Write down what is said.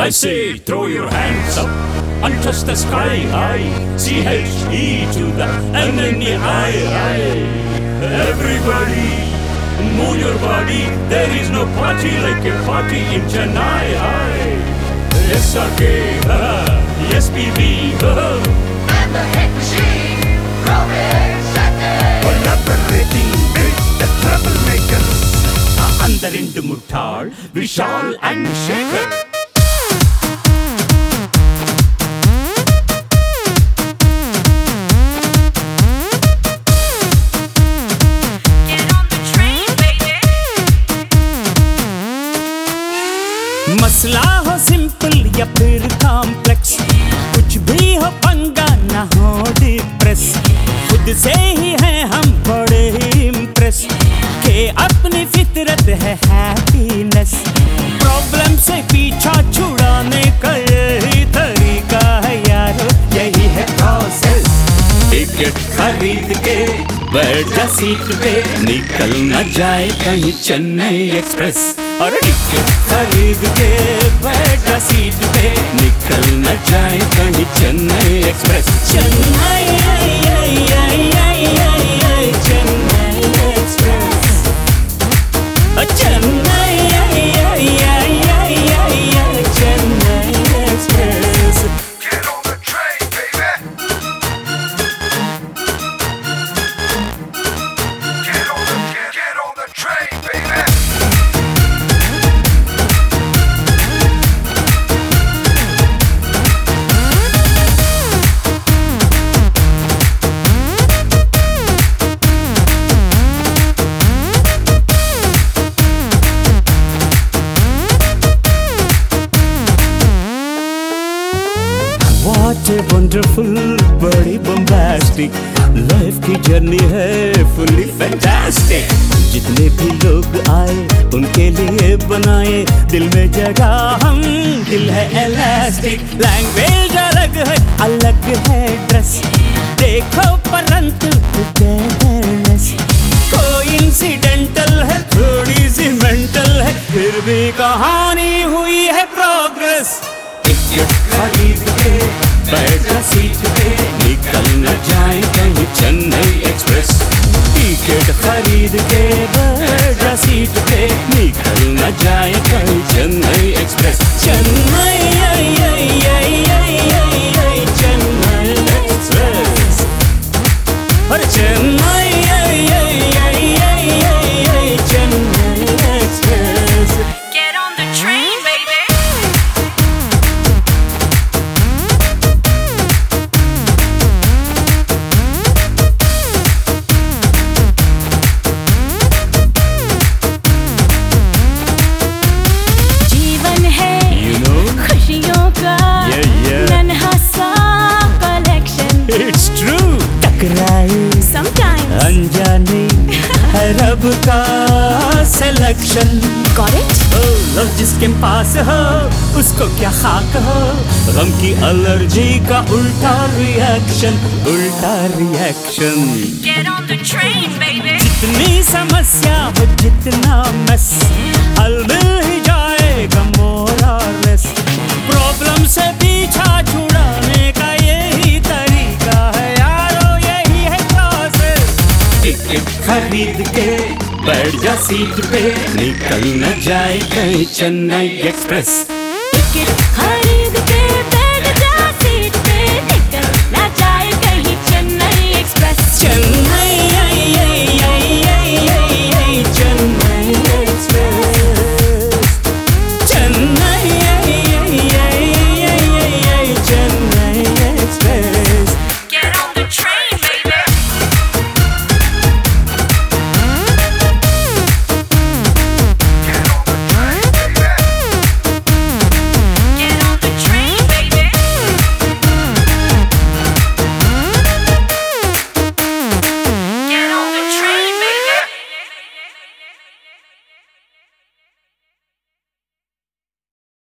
I say, throw your hands up and touch the sky high. C-H-E to the N-N-E-I. Everybody, move your body. There is no party like a party in Chennai. S-R-K, yes, B-B, And the hit machine, rolling Saturday. collaborating with the troublemakers. Andarindu Muttal, Vishal and Shekhar. मसला हो simple या फिर complex, कुछ भी हो पंगा ना हो डिप्रेस, खुद से ही हैं हम बड़े ही इम्प्रेस के अपनी फितरत है हैप्पीनेस। प्रॉब्लम से पीछा छुड़ाने का यही तरीका है यारो, यही है प्रोसेस। टिकट खरीद के बैठ जा सीट पे, निकल न जाए कहीं चेन्नई एक्सप्रेस। और टिकट खरीद के बैठ जा सीट पे, निकल न जाए कहीं Chennai express. Chennai Chennai express, Chennai Chennai express. Get on the train, baby. Get on the train, baby. What a wonderful, बड़ी bombastic लाइफ की जर्नी है, fully fantastic। जितने भी लोग आए उनके लिए बनाए दिल में जगह हम, दिल है elastic। लैंग्वेज अलग है, अलग है ड्रेस, देखो परंतु togetherness। कोइंसिडेंटल है, थोड़ी सी मेंटल है, फिर भी कहानी हुई है प्रोग्रेस। टिकट खरीद के बैठ जा सीट पे, निकल न जाए कहीं चेन्नई एक्सप्रेस। टिकट खरीद के बैठ जा सीट पे, निकल न जाए कहीं चेन्नई एक्सप्रेस। चेन्नई चेन्नई एक्सप्रेस, और Chennai Chennai express. Get on the train, baby. जीवन है You know, खुशियों का नन्हा सा collection. it's true। टकराए Sometimes. अनजाने है रब का सिलेक्शन। Got it? लव जिसके पास हो उसको क्या खाक हो, गम की एलर्जी का उल्टा रिएक्शन, उल्टा reaction. Get on the train, baby. जितनी समस्या हो जितना मस, हल मिल ही जाएगा मोर और लेस। प्रॉब्लम से पीछा छुड़ाने का यही तरीका है यारो, यही है प्रोसेस। टिकट खरीद के बैठ जा सीट पे, निकल न जाए कहीं चेन्नई एक्सप्रेस। Ticket